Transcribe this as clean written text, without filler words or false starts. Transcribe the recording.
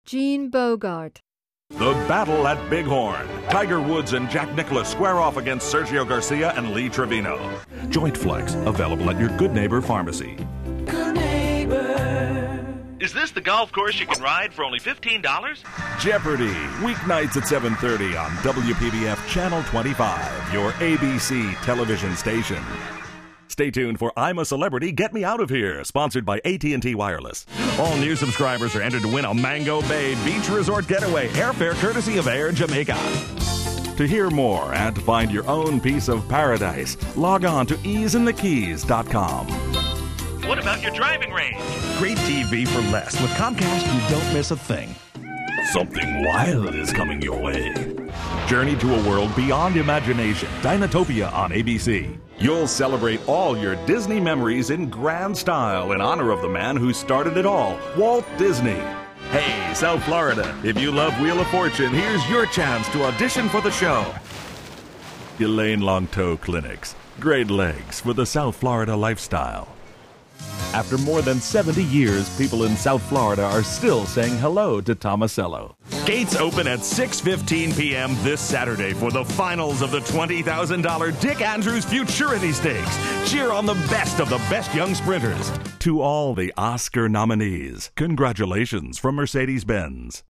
Gene Bogart. The Battle at Bighorn. Tiger Woods and Jack Nicklaus square off against Sergio Garcia and Lee Trevino. Joint Flex, available at your Good Neighbor pharmacy. Good Neighbor. Is this the golf course you can ride for only $15? Jeopardy! Weeknights at 7:30 on WPBF Channel 25, your ABC television station. Stay tuned for I'm a Celebrity, Get Me Out of Here, sponsored by AT&T Wireless. All new subscribers are entered to win a Mango Bay Beach Resort Getaway, airfare courtesy of Air Jamaica. To hear more and to find your own piece of paradise, log on to easeandthekeys.com. What about your driving range? Great TV for less. With Comcast, you don't miss a thing. Something wild is coming your way. Journey to a world beyond imagination. Dinotopia on ABC. You'll celebrate all your Disney memories in grand style in honor of the man who started it all, Walt Disney. Hey, South Florida, if you love Wheel of Fortune, here's your chance to audition for the show. Elaine Longto Clinics. Great legs for the South Florida lifestyle. After more than 70 years, people in South Florida are still saying hello to Tomasello. Gates open at 6:15 p.m. this Saturday for the finals of the $20,000 Dick Andrews Futurity Stakes. Cheer on the best young sprinters. To all the Oscar nominees, congratulations from Mercedes-Benz.